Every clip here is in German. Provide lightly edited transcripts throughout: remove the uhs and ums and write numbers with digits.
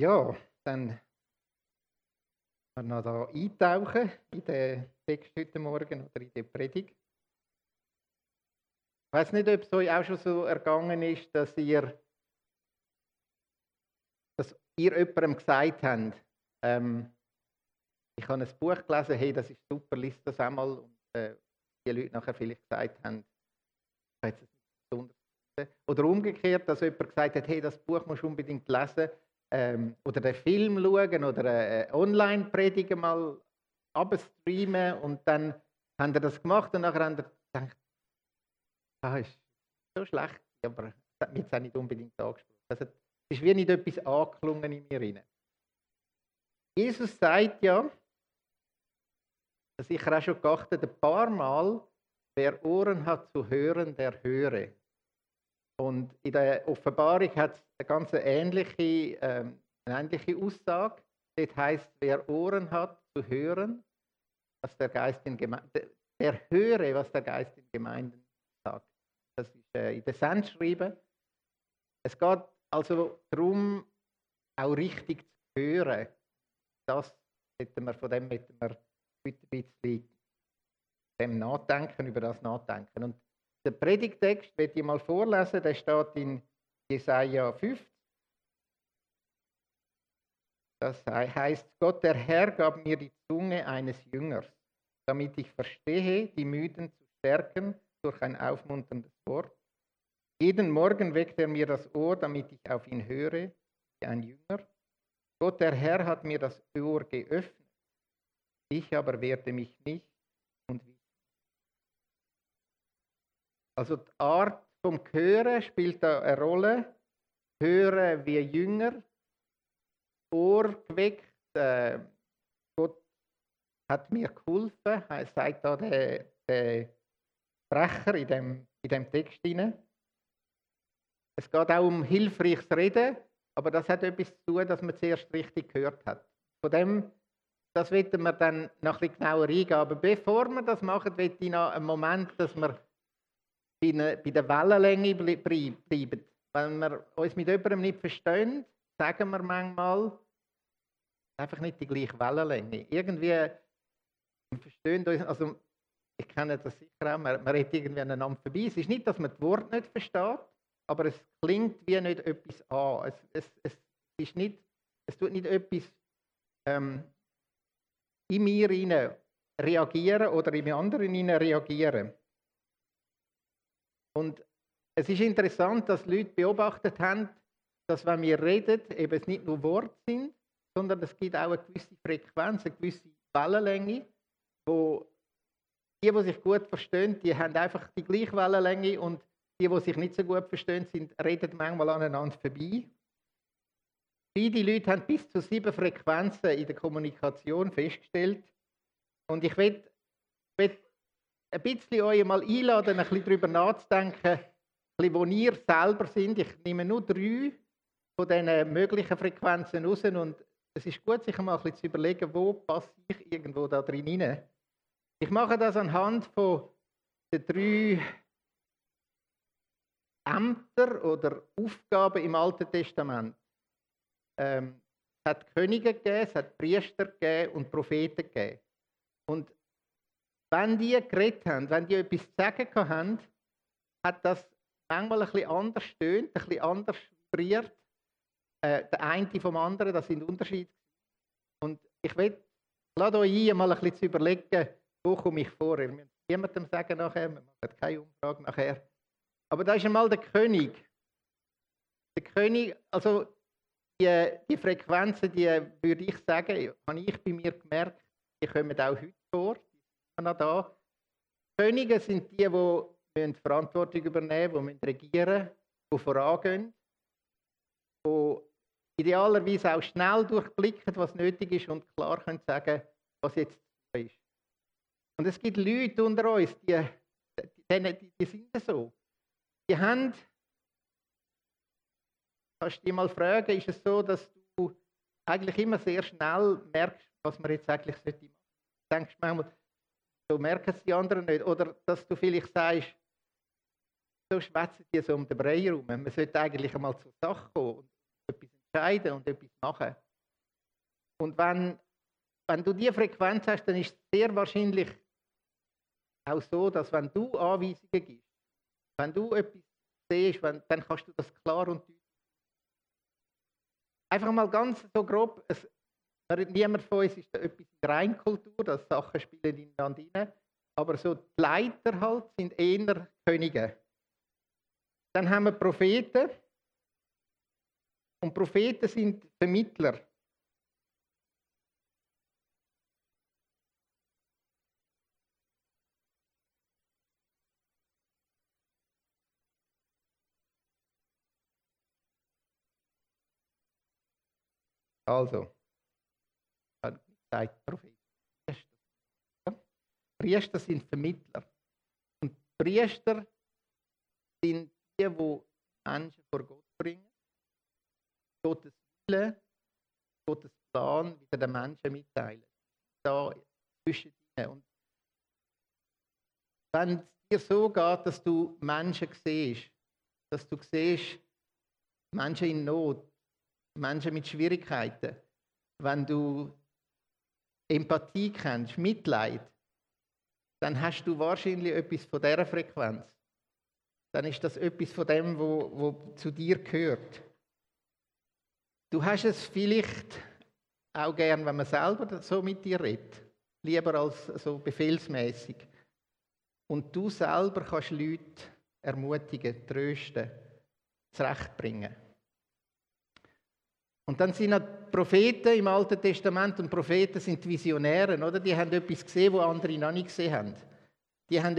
Ja, dann wir noch da eintauchen in den Text heute Morgen oder in die Predigt. Ich weiß nicht, ob es euch auch schon so ergangen ist, dass ihr jemandem gesagt habt, ich habe ein Buch gelesen, hey, das ist super, lies das einmal. Und die Leute nachher vielleicht gesagt haben, ich habe es nicht besonders gefunden. Oder umgekehrt, dass jemand gesagt hat, hey, das Buch musst du unbedingt lesen. Oder den Film schauen oder eine Online-Predigt mal abstreamen. Und dann haben sie das gemacht und nachher haben sie gedacht, ist so schlecht, aber es hat mich jetzt auch nicht unbedingt angesprochen. Also, es ist wie nicht etwas angeklungen in mir rein. Jesus sagt ja, sicher auch schon geachtet, ein paar Mal, wer Ohren hat zu hören, der höre. Und in der Offenbarung hat es eine ganz ähnliche Aussage. Das heißt, wer Ohren hat zu hören, was der Geist in Gemeinden, der höre, was der Geist in Gemeinden sagt. Das ist in der Sendschreibe. Es geht also darum, auch richtig zu hören. Von dem möchten wir heute ein bisschen über das nachdenken. Und der Predigtext, möchte ich mal vorlesen, der steht in Jesaja 5. Das heißt, Gott, der Herr, gab mir die Zunge eines Jüngers, damit ich verstehe, die Müden zu stärken durch ein aufmunterndes Wort. Jeden Morgen weckt er mir das Ohr, damit ich auf ihn höre, wie ein Jünger. Gott, der Herr, hat mir das Ohr geöffnet. Ich aber wehrte mich nicht und wich. Also die Art vom Hören spielt da eine Rolle. Hören wie Jünger, Ohr geweckt. Gott hat mir geholfen, sagt da der Sprecher in dem Text hinein. Es geht auch um hilfreiches Reden, aber das hat etwas zu tun, dass man zuerst richtig gehört hat. Von dem, das wollen wir dann noch ein bisschen genauer eingehen. Aber bevor wir das machen, will ich noch einen Moment, dass wir bei der Wellenlänge bleiben. Wenn wir uns mit jemandem nicht verstehen, sagen wir manchmal einfach nicht die gleiche Wellenlänge. Irgendwie wir verstehen uns, also ich kenne das sicher auch, man redet irgendwie aneinander vorbei. Es ist nicht, dass man das Wort nicht versteht, aber es klingt wie nicht etwas an. Es tut nicht etwas in mir rein reagieren oder im anderen rein reagieren. Und es ist interessant, dass Leute beobachtet haben, dass wenn wir reden, eben es nicht nur Worte sind, sondern es gibt auch eine gewisse Frequenz, eine gewisse Wellenlänge, wo die sich gut verstehen, die haben einfach die gleiche Wellenlänge und die sich nicht so gut verstehen, reden manchmal aneinander vorbei. Beide Leute haben bis zu 7 Frequenzen in der Kommunikation festgestellt. Und ich will ein bisschen euch mal einladen, ein bisschen darüber nachzudenken, ein bisschen, wo ihr selber sind. Ich nehme nur 3 von diesen möglichen Frequenzen raus und es ist gut, sich mal ein bisschen zu überlegen, wo passe ich irgendwo da drin rein. Ich mache das anhand von den 3 Ämter oder Aufgaben im Alten Testament. Es hat Könige gegeben, es hat Priester gegeben und Propheten gegeben. Und wenn die geredet haben, wenn die etwas zu sagen haben, hat das manchmal ein bisschen anders stöhnt, ein bisschen anders vibriert. Der eine vom anderen, das sind Unterschiede. Und ich lade euch ein, mal ein bisschen zu überlegen, wo komme ich vor. Wir müssen niemandem sagen nachher, wir machen keine Umfrage nachher. Aber da ist einmal der König. Der König, also die Frequenzen, die würde ich sagen, habe ich bei mir gemerkt, die kommen auch heute vor. Die sind noch da. Könige sind die Verantwortung übernehmen müssen, die regieren, die vorangehen, die idealerweise auch schnell durchblicken, was nötig ist und klar können sagen, was jetzt ist. Und es gibt Leute unter uns, die sind so. Die haben, kannst du dich mal fragen, ist es so, dass du eigentlich immer sehr schnell merkst, was man jetzt eigentlich machen sollte? Du denkst manchmal, so merken es die anderen nicht. Oder dass du vielleicht sagst, so schwätzen die so um den Brei herum. Man sollte eigentlich einmal zur Sache kommen und etwas entscheiden und etwas machen. Und wenn du diese Frequenz hast, dann ist es sehr wahrscheinlich auch so, dass wenn du Anweisungen gibst, wenn du etwas siehst, dann kannst du das klar und deutlich. Einfach mal ganz so grob, niemand von uns ist da etwas in Reinkultur, dass Sachen spielen ineinander rein, aber so die Leiter halt sind eher Könige. Dann haben wir Propheten und Propheten sind Vermittler. Also, ich habe gesagt, Propheten. Priester sind Vermittler. Und Priester sind die Menschen vor Gott bringen, Gottes Wille, Gottes Plan wieder den Menschen mitteilen. Da zwischen ihnen. Und wenn es dir so geht, dass du Menschen siehst, dass du siehst, Menschen in Not, Menschen mit Schwierigkeiten, wenn du Empathie kennst, Mitleid, dann hast du wahrscheinlich etwas von dieser Frequenz. Dann ist das etwas von dem, wo zu dir gehört. Du hast es vielleicht auch gern, wenn man selber so mit dir redet, lieber als so befehlsmäßig. Und du selber kannst Leute ermutigen, trösten, zurechtbringen. Und dann sind noch Propheten im Alten Testament, und Propheten sind Visionäre, oder? Die haben etwas gesehen, was andere noch nicht gesehen haben. Die haben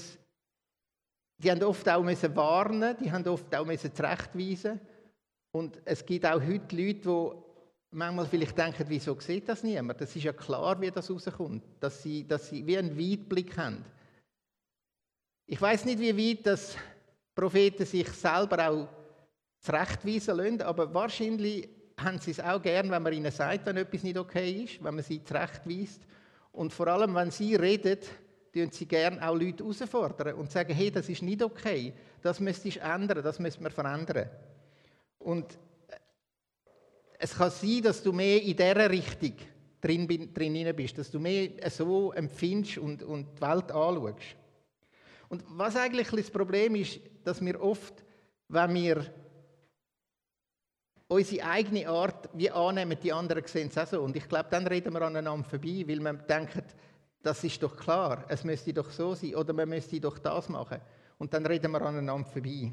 oft auch warnen, die haben oft auch zurechtweisen. Und es gibt auch heute Leute, die manchmal vielleicht denken, wieso sieht das niemand? Das ist ja klar, wie das rauskommt, dass sie wie einen Weitblick haben. Ich weiß nicht, wie weit das Propheten sich selber auch zurechtweisen lassen, aber wahrscheinlich haben sie es auch gern, wenn man ihnen sagt, wenn etwas nicht okay ist, wenn man sie zurechtweist. Und vor allem, wenn sie reden, tun sie gerne auch Leute herausfordern und sagen, hey, das ist nicht okay, das müsstest du ändern, das müssen wir verändern. Und es kann sein, dass du mehr in dieser Richtung drin bist, dass du mehr so empfindest und die Welt anschaust. Und was eigentlich das Problem ist, dass wir oft, wenn wir unsere eigene Art wie annehmen, die anderen sehen es auch so. Und ich glaube, dann reden wir aneinander vorbei, weil wir denken, das ist doch klar, es müsste doch so sein oder man müsste doch das machen. Und dann reden wir aneinander vorbei.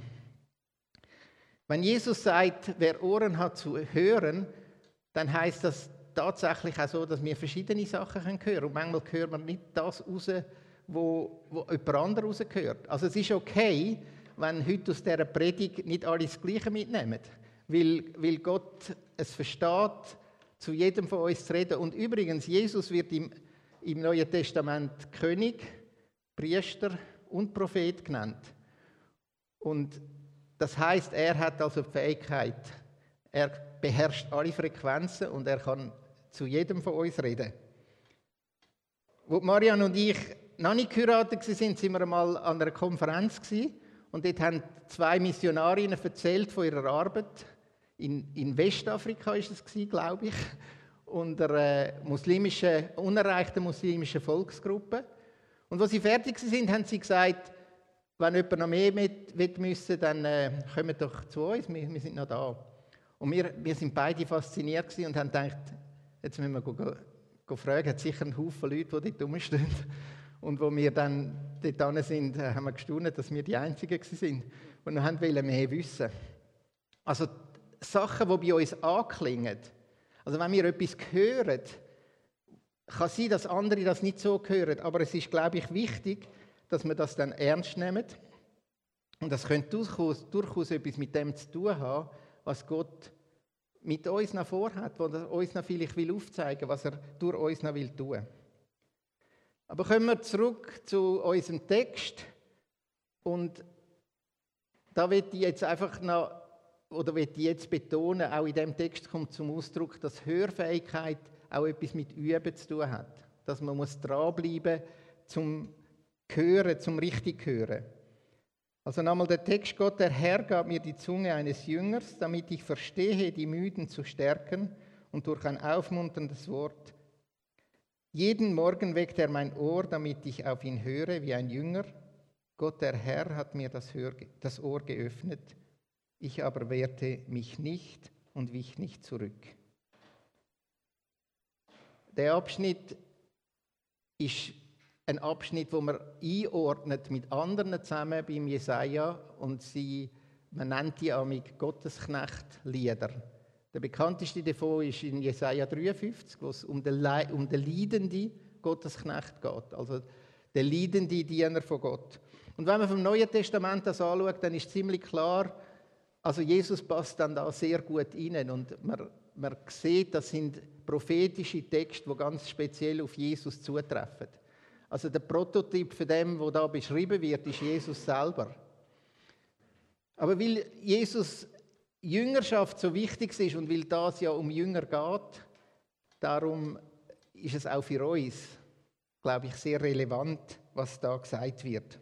Wenn Jesus sagt, wer Ohren hat zu hören, dann heißt das tatsächlich auch so, dass wir verschiedene Sachen hören können. Und manchmal hören wir nicht das raus, wo jemand anderes rausgehört. Also es ist okay, wenn heute aus dieser Predigt nicht alle das Gleiche mitnehmen. Weil Gott es versteht, zu jedem von uns zu reden. Und übrigens, Jesus wird im Neuen Testament König, Priester und Prophet genannt. Und das heißt, er hat also die Fähigkeit, er beherrscht alle Frequenzen und er kann zu jedem von uns reden. Wo Marianne und ich noch nicht geheiratet waren, sind wir einmal an einer Konferenz gewesen, und dort haben 2 Missionarinnen erzählt von ihrer Arbeit. In Westafrika war es, glaube ich, unter unerreichten muslimischen Volksgruppe. Und als sie fertig waren, haben sie gesagt, wenn jemand noch mehr mit müssen, dann kommt doch zu uns, wir sind noch da. Und wir sind beide fasziniert und haben gedacht, jetzt müssen wir fragen, es hat sicher einen Haufen Leute, die dort rumstehen. Und wo wir dann dort sind, haben wir gestaunt, dass wir die Einzigen waren und wir wollten mehr wissen. Also Sachen, die bei uns anklingen, also wenn wir etwas hören, kann sein, dass andere das nicht so hören, aber es ist, glaube ich, wichtig, dass wir das dann ernst nehmen. Und das könnte durchaus etwas mit dem zu tun haben, was Gott mit uns noch vorhat, was er uns noch vielleicht aufzeigen will, was er durch uns noch tun will. Aber kommen wir zurück zu unserem Text. Und da will ich jetzt einfach noch, oder will ich jetzt betonen, auch in diesem Text kommt zum Ausdruck, dass Hörfähigkeit auch etwas mit Üben zu tun hat. Dass man dranbleiben muss, zum Hören, zum richtig Hören. Also nochmal der Text: Gott, der Herr, gab mir die Zunge eines Jüngers, damit ich verstehe, die Müden zu stärken und durch ein aufmunterndes Wort. Jeden Morgen weckt er mein Ohr, damit ich auf ihn höre wie ein Jünger. Gott, der Herr, hat mir das Ohr geöffnet. Ich aber wehrte mich nicht und wich nicht zurück. Der Abschnitt ist ein Abschnitt, wo man einordnet mit anderen zusammen beim Jesaja und man nennt die amig Gottesknecht-Lieder. Der bekannteste davon ist in Jesaja 53, wo es um den leidenden Gottesknecht geht, also der leidende Diener von Gott. Und wenn man vom Neuen Testament das anschaut, dann ist ziemlich klar, also Jesus passt dann da sehr gut rein und man sieht, das sind prophetische Texte, die ganz speziell auf Jesus zutreffen. Also der Prototyp von dem, was da beschrieben wird, ist Jesus selber. Aber weil Jesus Jüngerschaft so wichtig ist und weil das ja um Jünger geht, darum ist es auch für uns, glaube ich, sehr relevant, was da gesagt wird.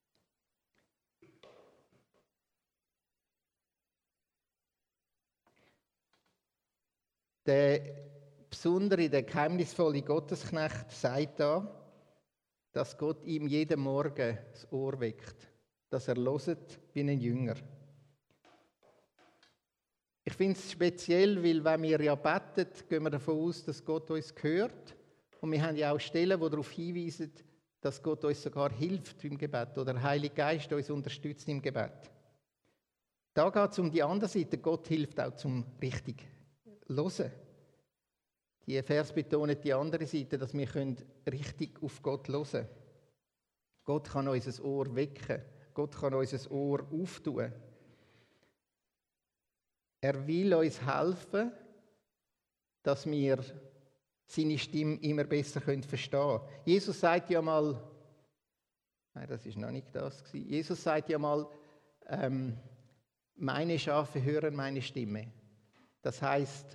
Der besondere, der geheimnisvolle Gottesknecht sagt da, dass Gott ihm jeden Morgen das Ohr weckt, dass er hört wie ein Jünger. Ich finde es speziell, weil wenn wir ja beten, gehen wir davon aus, dass Gott uns hört. Und wir haben ja auch Stellen, die darauf hinweisen, dass Gott uns sogar hilft im Gebet oder der Heilige Geist uns unterstützt im Gebet. Da geht es um die andere Seite. Gott hilft auch zum richtig Hören. Die Vers betonen die andere Seite, dass wir richtig auf Gott hören können. Gott kann unser Ohr wecken. Gott kann unser Ohr auftun. Er will uns helfen, dass wir seine Stimme immer besser verstehen können. Jesus sagt ja mal, nein, das ist noch nicht das gewesen. Jesus sagt ja mal, meine Schafe hören meine Stimme. Das heißt,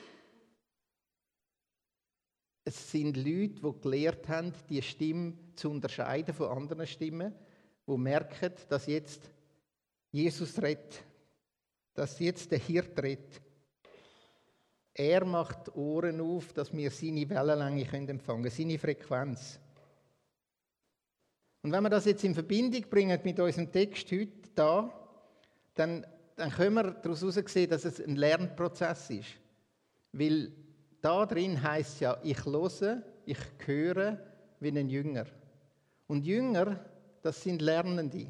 es sind Leute, die gelernt haben, die Stimme zu unterscheiden von anderen Stimmen, die merken, dass jetzt Jesus redet, dass jetzt der Hirt redet. Er macht die Ohren auf, dass wir seine Wellenlänge empfangen können, seine Frequenz. Und wenn wir das jetzt in Verbindung bringen mit unserem Text heute da, dann können wir daraus sehen, dass es ein Lernprozess ist. Weil da drin heisst ja, ich höre, ich höre wie ein Jünger. Und Jünger, das sind Lernende.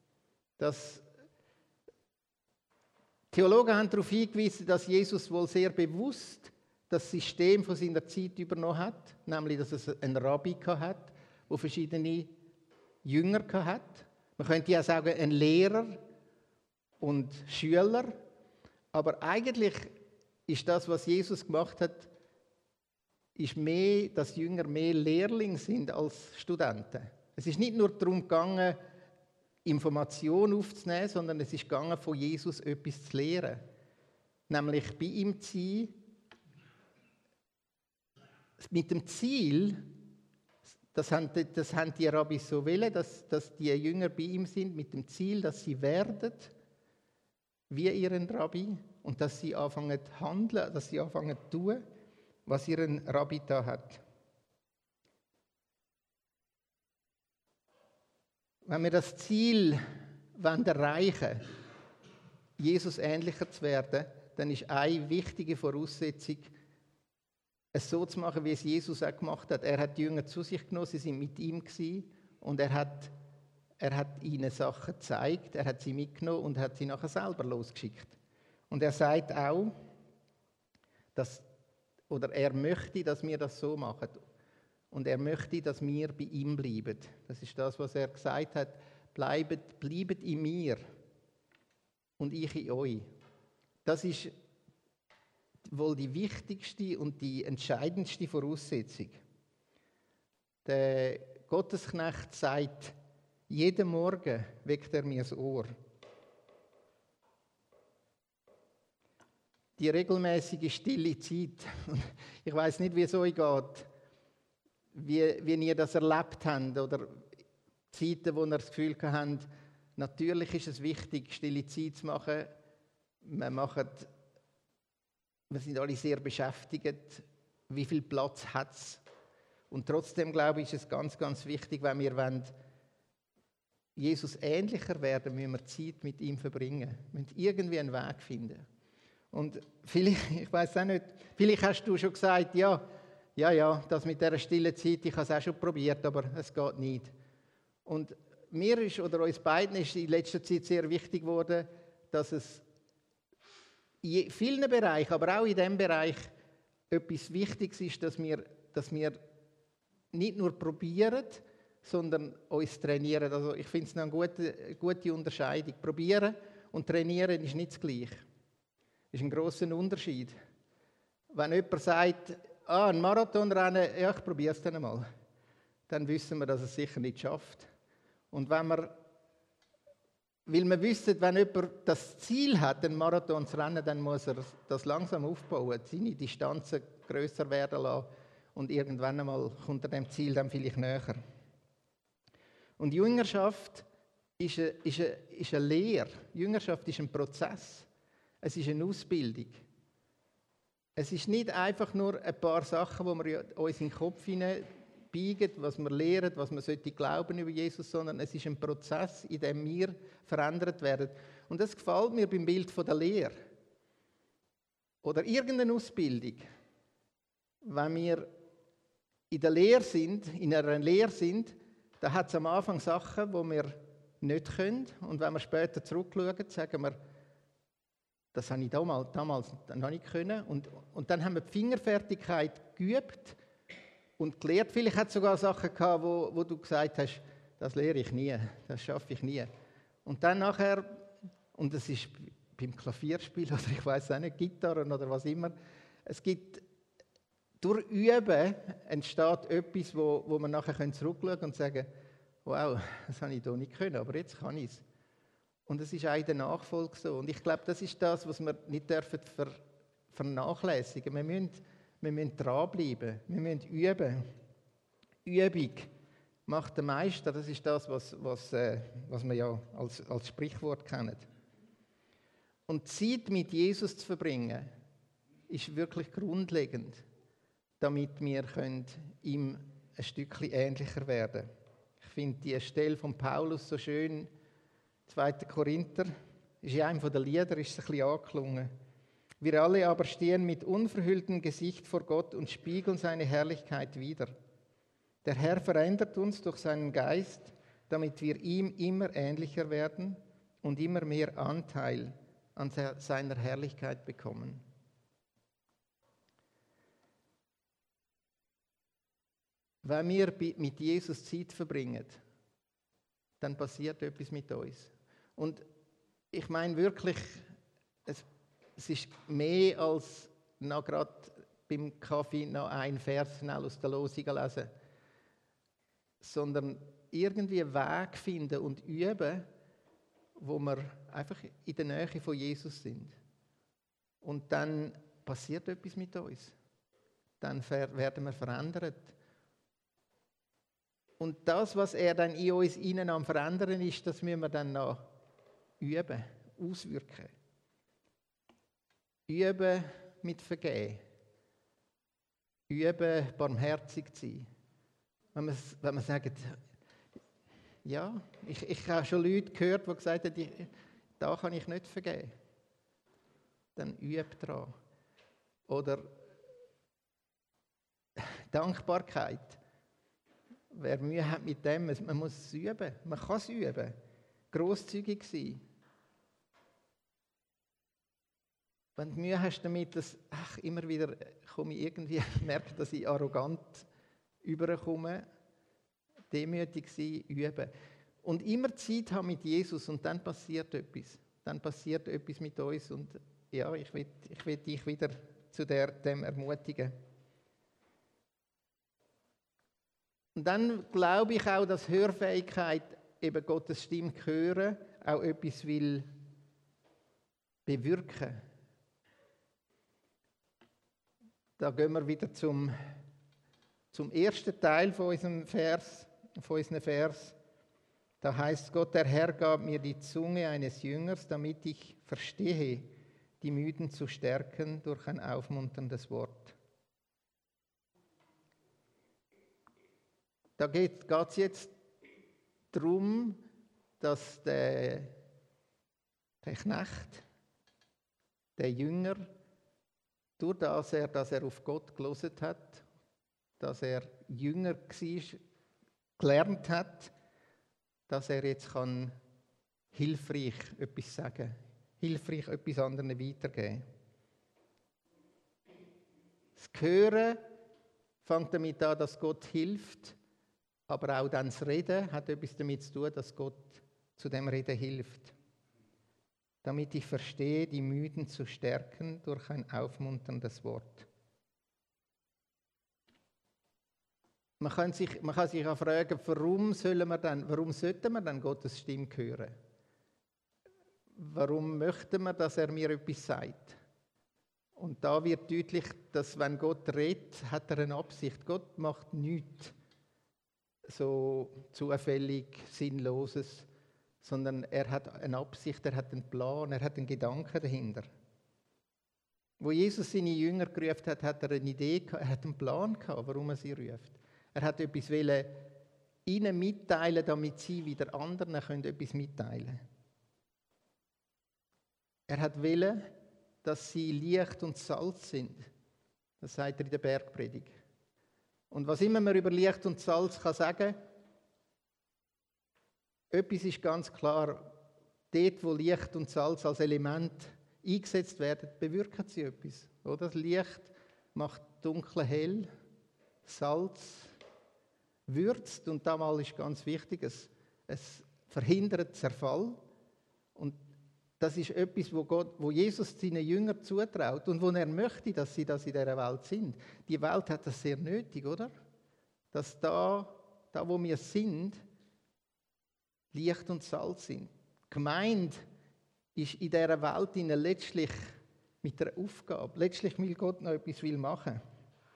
Theologen haben darauf hingewiesen, dass Jesus wohl sehr bewusst das System von seiner Zeit übernommen hat, nämlich, dass es einen Rabbi hat, der verschiedene Jünger hat. Man könnte ja sagen, ein Lehrer und Schüler. Aber eigentlich ist das, was Jesus gemacht hat, ist mehr, dass Jünger mehr Lehrlinge sind als Studenten. Es ist nicht nur darum gegangen, Informationen aufzunehmen, sondern es ist gegangen, von Jesus etwas zu lehren. Nämlich bei ihm zu sein, mit dem Ziel, das haben die Rabbis so wollen, dass die Jünger bei ihm sind, mit dem Ziel, dass sie werden wie ihren Rabbi und dass sie anfangen zu handeln, dass sie anfangen zu tun, was ihren Rabbi da hat. Wenn wir das Ziel erreichen wollen, Jesus ähnlicher zu werden, dann ist eine wichtige Voraussetzung, es so zu machen, wie es Jesus auch gemacht hat. Er hat die Jünger zu sich genommen, sie sind mit ihm gewesen, und er hat ihnen Sachen gezeigt, er hat sie mitgenommen und hat sie nachher selber losgeschickt. Und er sagt auch, er möchte, dass wir das so machen. Und er möchte, dass wir bei ihm bleiben. Das ist das, was er gesagt hat. Bleibt in mir und ich in euch. Das ist wohl die wichtigste und die entscheidendste Voraussetzung. Der Gottesknecht sagt, jeden Morgen weckt er mir das Ohr. Die regelmäßige stille Zeit. Ich weiß nicht, wie es euch geht, wie ihr das erlebt habt oder Zeiten, wo ihr das Gefühl habt, Natürlich ist es wichtig, stille Zeit zu machen. Wir sind alle sehr beschäftigt. Wie viel Platz hat es? Und trotzdem, glaube ich, ist es ganz, ganz wichtig, wenn wir Jesus ähnlicher werden, müssen wir Zeit mit ihm verbringen. Wir müssen irgendwie einen Weg finden. Und vielleicht, ich weiß auch nicht, vielleicht hast du schon gesagt, ja, das mit dieser stillen Zeit, ich habe es auch schon probiert, aber es geht nicht. Und mir ist, oder uns beiden ist in letzter Zeit sehr wichtig geworden, dass es in vielen Bereichen, aber auch in diesem Bereich etwas Wichtiges ist, dass wir nicht nur probieren, sondern uns trainieren. Also ich finde es eine gute Unterscheidung. Probieren und trainieren ist nicht das Gleiche. Das ist ein grosser Unterschied. Wenn jemand sagt, ein Marathonrennen, ja, ich probiere es dann einmal, dann wissen wir, dass es sicher nicht schafft. Und weil wir wissen, wenn jemand das Ziel hat, einen Marathon zu rennen, dann muss er das langsam aufbauen, seine Distanzen grösser werden lassen und irgendwann einmal kommt er dem Ziel dann vielleicht näher. Und Jüngerschaft ist eine Lehre. Jüngerschaft ist ein Prozess. Es ist eine Ausbildung. Es ist nicht einfach nur ein paar Sachen, die wir uns in den Kopf hineinbiegen, was wir lernen, was wir glauben über Jesus, sondern es ist ein Prozess, in dem wir verändert werden. Und das gefällt mir beim Bild von der Lehre. Oder irgendeine Ausbildung. Wenn wir in einer Lehre sind, da hat es am Anfang Sachen, die wir nicht können. Und wenn wir später zurückschauen, sagen wir, das habe ich damals noch nicht können. Und dann haben wir die Fingerfertigkeit geübt und gelernt. Vielleicht hat es sogar Sachen gehabt, wo du gesagt hast, das lehre ich nie, das schaffe ich nie. Und dann nachher, und das ist beim Klavierspiel oder ich weiß auch nicht, Gitarren oder was immer, es gibt, durch Üben entsteht etwas, wo man nachher zurückschauen und sagen, wow, das habe ich hier nicht können, aber jetzt kann ich es. Und es ist auch in der Nachfolge so. Und ich glaube, das ist das, was wir nicht dürfen vernachlässigen. Wir müssen dranbleiben, wir müssen üben. Übung macht den Meister, das ist das, was wir ja als Sprichwort kennen. Und Zeit mit Jesus zu verbringen, ist wirklich grundlegend, damit wir ihm ein Stückchen ähnlicher werden können. Ich finde die Stelle von Paulus so schön, 2. Korinther, ist in einem der Lieder, ist es ein bisschen angeklungen. Wir alle aber stehen mit unverhülltem Gesicht vor Gott und spiegeln seine Herrlichkeit wider. Der Herr verändert uns durch seinen Geist, damit wir ihm immer ähnlicher werden und immer mehr Anteil an seiner Herrlichkeit bekommen. Wenn wir mit Jesus Zeit verbringen, dann passiert etwas mit uns. Und ich meine wirklich, es ist mehr als noch gerade beim Kaffee noch ein Vers schnell aus der Losung lesen, sondern irgendwie einen Weg finden und üben, wo wir einfach in der Nähe von Jesus sind. Und dann passiert etwas mit uns. Dann werden wir verändert. Und das, was er dann in uns innen am Verändern ist, das müssen wir dann noch üben, auswirken. Üben mit Vergehen. Üben, barmherzig zu sein. Wenn man sagt, ja, ich habe schon Leute gehört, die gesagt haben, da kann ich nicht vergeben. Dann übe daran. Oder Dankbarkeit. Wer Mühe hat mit dem, man muss es üben. Man kann es üben. Grosszügig sein. Wenn du Mühe hast damit, dass immer wieder komme ich irgendwie, merke, dass ich arrogant überkomme, demütig sein, üben. Und immer Zeit haben mit Jesus und dann passiert etwas. Dann passiert etwas mit uns und ja, ich will dich wieder zu dem ermutigen. Und dann glaube ich auch, dass Hörfähigkeit, eben Gottes Stimme hören, auch etwas will bewirken. Da gehen wir wieder zum ersten Teil von unserem Vers, von unseren Vers. Da heißt Gott, der Herr gab mir die Zunge eines Jüngers, damit ich verstehe, die Müden zu stärken durch ein aufmunterndes Wort. Da geht es jetzt darum, dass der Knecht, der Jünger, durch das er auf Gott gelesen hat, dass er Jünger war, gelernt hat, dass er jetzt hilfreich etwas sagen kann, hilfreich etwas anderen weitergeben. Das Hören fängt damit an, dass Gott hilft, aber auch dann das Reden hat etwas damit zu tun, dass Gott zu dem Reden hilft. Damit ich verstehe, die Müden zu stärken durch ein aufmunterndes Wort. Man kann sich auch fragen, warum sollten wir dann Gottes Stimme hören? Warum möchten wir, dass er mir etwas sagt? Und da wird deutlich, dass wenn Gott redet, hat er eine Absicht. Gott macht nichts so zufällig, Sinnloses, sondern er hat eine Absicht, er hat einen Plan, er hat einen Gedanken dahinter. Wo Jesus seine Jünger gerufen hat, hat er eine Idee gehabt, er hat einen Plan gehabt, warum er sie ruft. Er hat etwas ihnen mitteilen, damit sie wieder anderen etwas mitteilen können. Er hat wollen, dass sie Licht und Salz sind. Das sagt er in der Bergpredigt. Und was immer man über Licht und Salz sagen kann, etwas ist ganz klar, dort, wo Licht und Salz als Element eingesetzt werden, bewirken sie etwas. Oder? Das Licht macht Dunkel hell, Salz würzt, und damals ist ganz wichtig, es verhindert Zerfall. Und das ist etwas, wo Jesus seinen Jüngern zutraut und wo er möchte, dass sie das in dieser Welt sind. Die Welt hat das sehr nötig, oder? Dass da wo wir sind, Licht und Salz sind. Die Gemeinde ist in dieser Welt letztlich mit einer Aufgabe. Letztlich will Gott noch etwas machen will.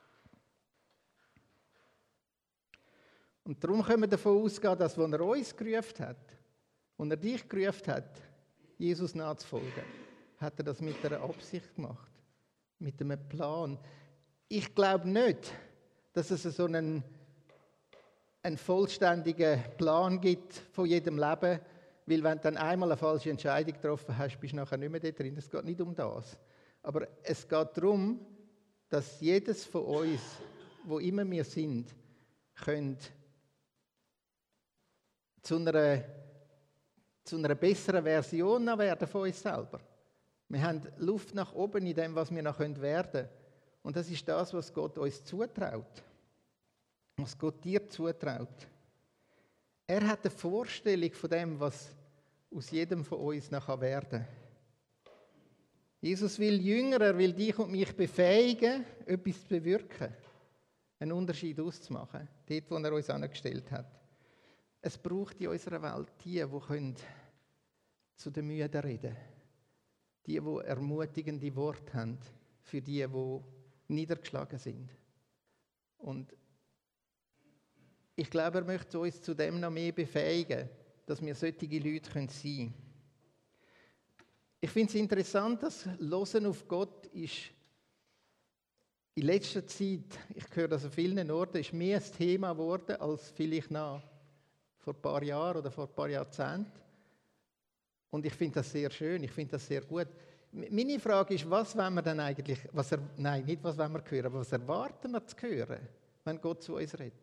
Und darum können wir davon ausgehen, dass, als er uns gerufen hat, und er dich gerufen hat, Jesus nachzufolgen, hat er das mit einer Absicht gemacht, mit einem Plan. Ich glaube nicht, dass es so einen vollständigen Plan gibt von jedem Leben, weil wenn du dann einmal eine falsche Entscheidung getroffen hast, bist du nachher nicht mehr da drin. Es geht nicht um das. Aber es geht darum, dass jedes von uns, wo immer wir sind, können zu einer besseren Version werden von uns selber. Wir haben Luft nach oben in dem, was wir noch werden können. Und das ist das, was Gott uns zutraut. Was Gott dir zutraut. Er hat eine Vorstellung von dem, was aus jedem von uns noch werden kann. Jesus will Jünger, er will dich und mich befähigen, etwas zu bewirken. Einen Unterschied auszumachen. Dort, wo er uns angestellt hat. Es braucht in unserer Welt die können zu den Müden reden. Die ermutigende Worte haben für die niedergeschlagen sind. Und ich glaube, er möchte uns zu dem noch mehr befähigen, dass wir solche Leute sein können. Ich finde es interessant, dass Hören auf Gott ist in letzter Zeit, ich höre das an vielen Orten, ist mehr ein Thema geworden als vielleicht noch vor ein paar Jahren oder vor ein paar Jahrzehnten. Und ich finde das sehr schön, ich finde das sehr gut. Meine Frage ist, was wollen wir denn eigentlich, nicht was wollen wir hören, aber was erwarten wir zu hören, wenn Gott zu uns redet?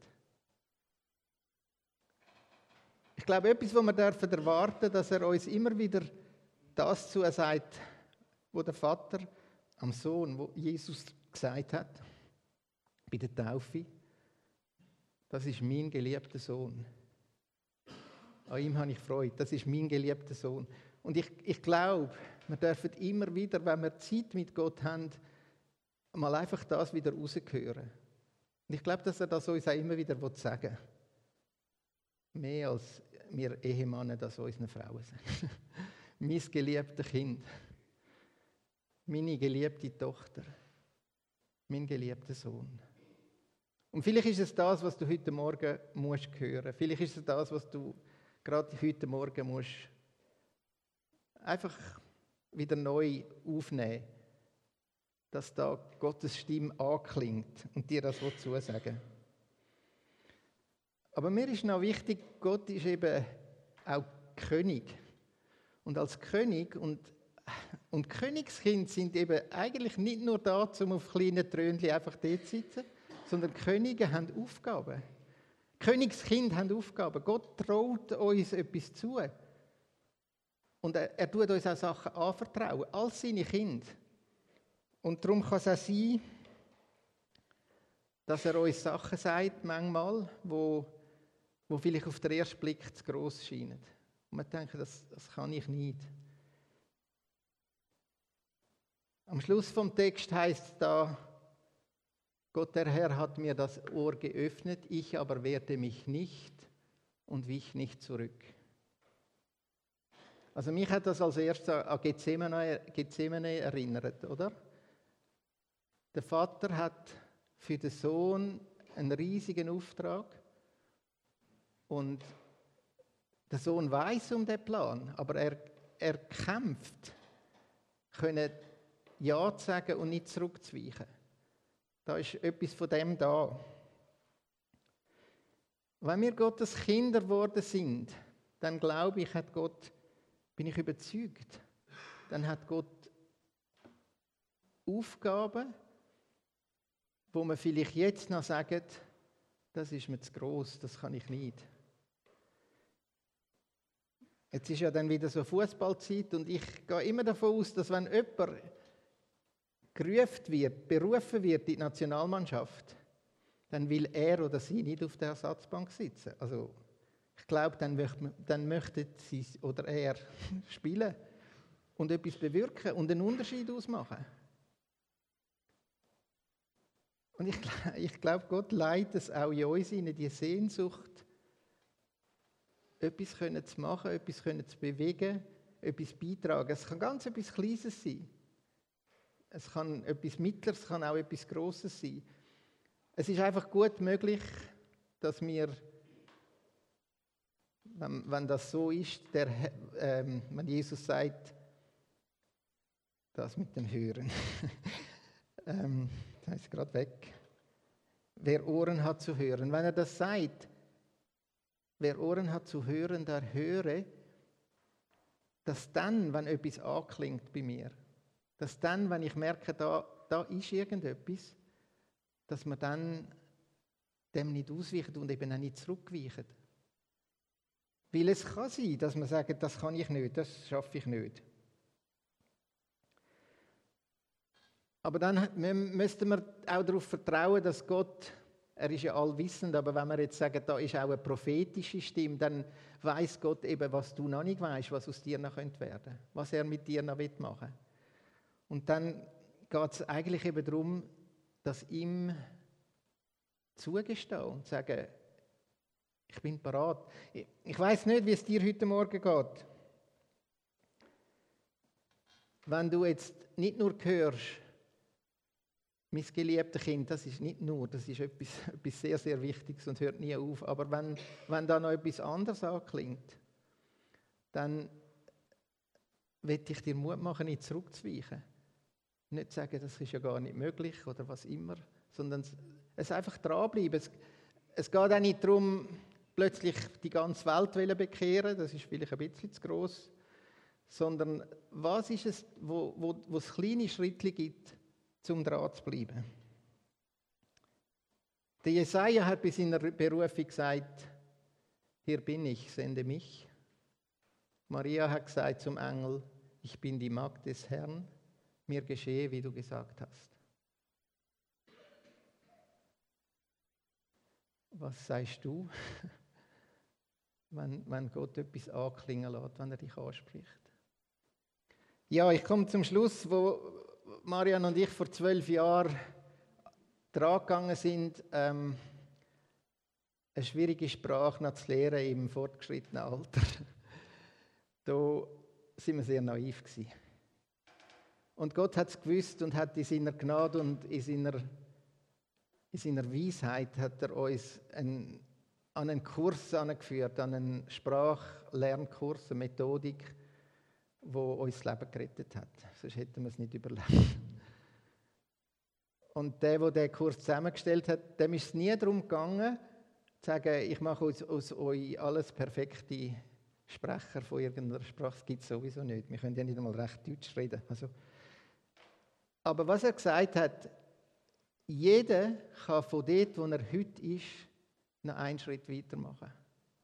Ich glaube, etwas, was wir dürfen erwarten, dass er uns immer wieder das zusagt, wo der Vater am Sohn, wo Jesus gesagt hat, bei der Taufe, das ist mein geliebter Sohn. An ihm habe ich Freude, das ist mein geliebter Sohn. Und ich glaube, wir dürfen immer wieder, wenn wir Zeit mit Gott haben, mal einfach das wieder raushören. Und ich glaube, dass er das uns auch immer wieder sagen will. Mehr als wir Ehemänner das unseren Frauen sagen. Mein geliebtes Kind, meine geliebte Tochter, mein geliebter Sohn. Und vielleicht ist es das, was du heute Morgen musst hören. Vielleicht ist es das, was du gerade heute Morgen musst einfach wieder neu aufnehmen, dass da Gottes Stimme anklingt und dir das zusagen. Aber mir ist noch wichtig, Gott ist eben auch König. Und als König und Königskind sind eben eigentlich nicht nur da, um auf kleinen Thronchen einfach dort zu sitzen, sondern Könige haben Aufgaben. Königskind haben Aufgaben. Gott traut uns etwas zu. Und er tut uns auch Sachen anvertrauen, als seine Kinder. Und darum kann es auch sein, dass er uns Sachen sagt, manchmal, wo vielleicht auf den ersten Blick zu gross scheinen. Und man denkt, das kann ich nicht. Am Schluss vom Text heißt es da, Gott der Herr hat mir das Ohr geöffnet, ich aber wehrte mich nicht und wich nicht zurück. Also mich hat das als erstes an Gethsemane erinnert, oder? Der Vater hat für den Sohn einen riesigen Auftrag und der Sohn weiß um den Plan, aber er kämpft, können Ja zu sagen und nicht zurückzuweichen. Da ist etwas von dem da. Wenn wir Gottes Kinder geworden sind, dann glaube ich, bin ich überzeugt, dann hat Gott Aufgaben, wo man vielleicht jetzt noch sagt, das ist mir zu gross, das kann ich nicht. Jetzt ist ja dann wieder so Fußballzeit und ich gehe immer davon aus, dass wenn jemand berufen wird in die Nationalmannschaft, dann will er oder sie nicht auf der Ersatzbank sitzen. Also ich glaube, dann möchte sie oder er spielen und etwas bewirken und einen Unterschied ausmachen. Und ich glaube, Gott leitet es auch in uns hinein, die Sehnsucht, etwas zu machen, etwas zu bewegen, etwas beitragen. Es kann ganz etwas Kleines sein. Es kann etwas Mittleres, es kann auch etwas Grosses sein. Es ist einfach gut möglich, dass wir, wenn das so ist, wenn Jesus sagt, das mit dem Hören, das ist gerade weg. Wer Ohren hat zu hören, wenn er das sagt, wer Ohren hat zu hören, der höre, dass dann, wenn etwas anklingt bei mir, dass dann, wenn ich merke, da ist irgendetwas, dass man dann dem nicht ausweicht und eben auch nicht zurückweicht. Weil es kann sein, dass man sagt, das kann ich nicht, das schaffe ich nicht. Aber dann müssten wir auch darauf vertrauen, dass Gott, er ist ja allwissend, aber wenn wir jetzt sagen, da ist auch eine prophetische Stimme, dann weiß Gott eben, was du noch nicht weißt, was aus dir noch werden könnte, was er mit dir noch machen will. Und dann geht es eigentlich eben darum, dass ihm zugestehen und sagen, ich bin parat. Ich weiß nicht, wie es dir heute Morgen geht. Wenn du jetzt nicht nur hörst, mein geliebtes Kind, das ist nicht nur, das ist etwas sehr, sehr Wichtiges und hört nie auf. Aber wenn da noch etwas anderes anklingt, dann will ich dir Mut machen, nicht zurückzuweichen. Nicht sagen, das ist ja gar nicht möglich oder was immer, sondern es einfach dranbleiben. Es geht auch nicht darum, plötzlich die ganze Welt zu bekehren, das ist vielleicht ein bisschen zu gross, sondern was ist es, wo es kleine Schritte gibt, um dran zu bleiben. Der Jesaja hat bei seiner Berufung gesagt, hier bin ich, sende mich. Maria hat gesagt zum Engel, ich bin die Magd des Herrn, mir geschehe, wie du gesagt hast. Was sagst du, wenn Gott etwas anklingen lässt, wenn er dich anspricht? Ja, ich komme zum Schluss, wo Marian und ich vor 12 Jahren dran gegangen sind, eine schwierige Sprache noch zu lernen im fortgeschrittenen Alter. Da waren wir sehr naiv gewesen. Und Gott hat es gewusst und hat in seiner Gnade und in seiner Weisheit hat er uns an einen Kurs angeführt, an einen Sprachlernkurs, eine Methodik, die uns das Leben gerettet hat. Sonst hätten wir es nicht überlebt. Und der den Kurs zusammengestellt hat, dem ist es nie darum gegangen, zu sagen, ich mache aus euch alles perfekte Sprecher von irgendeiner Sprache. Das gibt es sowieso nicht. Wir können ja nicht einmal recht Deutsch reden. Aber was er gesagt hat, jeder kann von dort, wo er heute ist, noch einen Schritt weitermachen.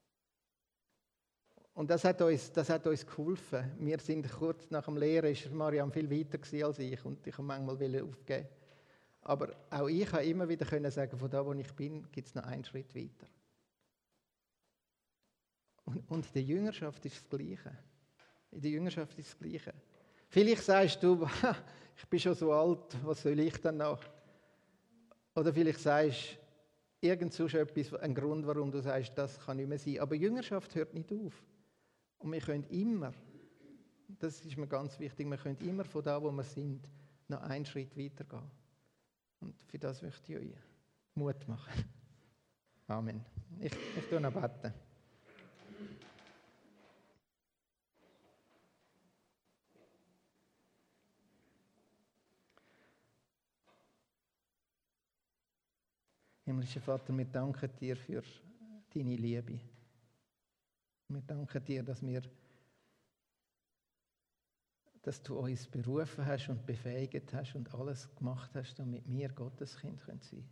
Und das hat uns geholfen. Wir sind kurz nach dem Lehren, ist Mariam viel weiter als ich und ich habe manchmal aufgeben. Aber auch ich konnte immer wieder sagen, von da, wo ich bin, gibt es noch einen Schritt weiter. Und in der Jüngerschaft ist das Gleiche. In der Jüngerschaft ist das Gleiche. Vielleicht sagst du, ich bin schon so alt, was soll ich dann noch? Oder vielleicht sagst du, irgend so etwas, ein Grund, warum du sagst, das kann nicht mehr sein. Aber Jüngerschaft hört nicht auf. Und wir können immer, das ist mir ganz wichtig, wir können immer von da, wo wir sind, noch einen Schritt weitergehen. Und für das möchte ich euch Mut machen. Amen. Ich tue noch beten. Himmlischer Vater, wir danken dir für deine Liebe. Wir danken dir, dass du uns berufen hast und befähigt hast und alles gemacht hast, damit wir Gotteskind sein können.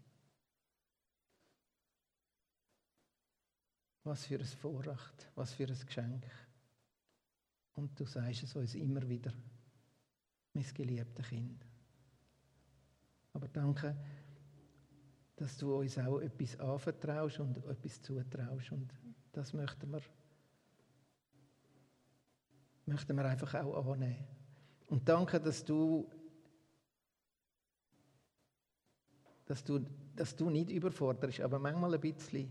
Was für ein Vorrecht, was für ein Geschenk. Und du sagst es uns immer wieder, mein geliebtes Kind. Aber danke, dass du uns auch etwas anvertraust und etwas zutraust. Und das möchten wir einfach auch annehmen. Und danke, dass du nicht überforderst, aber manchmal ein bisschen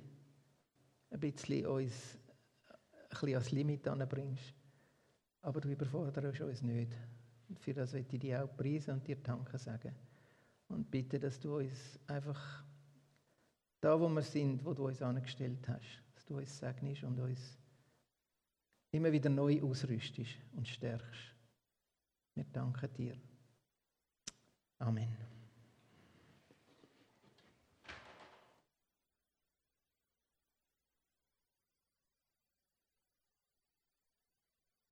uns ein bisschen ans Limit anbringst. Aber du überforderst uns nicht. Und für das möchte ich dich auch preisen und dir Danke sagen. Und bitte, dass du uns einfach da, wo wir sind, wo du uns angestellt hast, dass du uns segnest und uns immer wieder neu ausrüstest und stärkst. Wir danken dir. Amen.